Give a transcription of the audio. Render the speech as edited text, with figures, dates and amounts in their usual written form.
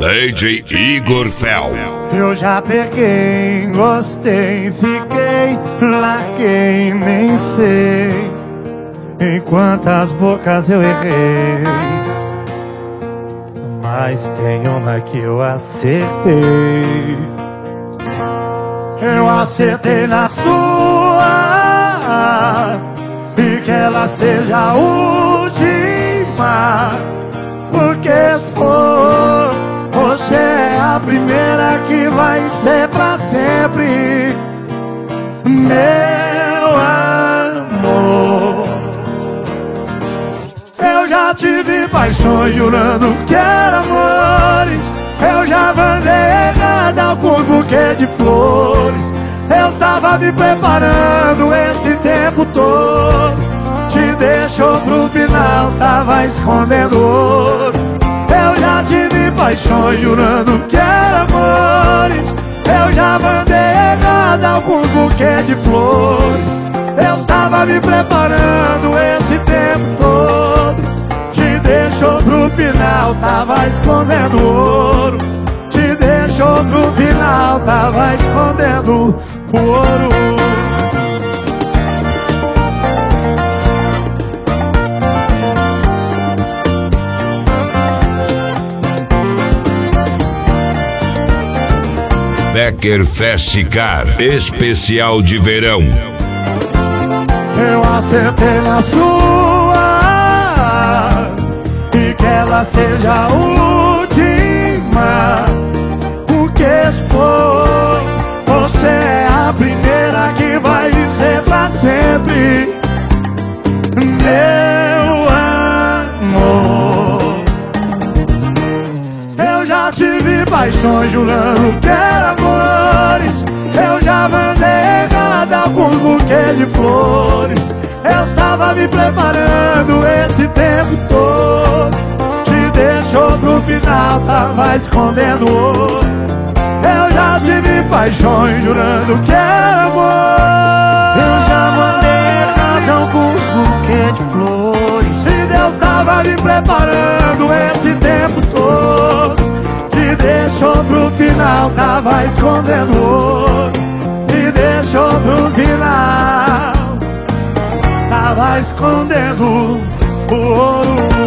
DJ Igor Fel. Eu já peguei, gostei, fiquei, larguei, nem sei em quantas bocas eu errei, mas tem uma que eu acertei. Eu acertei na sua, e que ela seja a última, porque se for, você é a primeira que vai ser pra sempre, meu amor. Eu já tive paixões jurando que eram amores. Eu já mandei errada alguns buquês de flores. Eu estava me preparando esse tempo todo. Te deixou pro final, tava escondendo ouro. Eu já tive paixões jurando que eram amores. Eu já mandei errada alguns buquês de flores. Eu estava me preparando esse tempo todo. Te deixou pro final, tava escondendo ouro. Te deixou pro final, tava escondendo o ouro. Becker Fest Car especial de verão. Eu acertei na sua, e que ela seja a última, porque se for, você é a primeira que vai ser pra sempre, meu amor. Eu já tive paixões jurando que eram amores. Eu já mandei errada alguns buquês de flores. Eu estava me preparando esse tempo todo. Te deixou pro final, tava escondendo ouro. Eu já tive paixões jurando que era amor. Eu já mandei errado alguns buquês de flores. E Deus tava me preparando esse tempo todo. Te deixou pro final, tava escondendo ouro. Te deixou pro final, tava escondendo o ouro.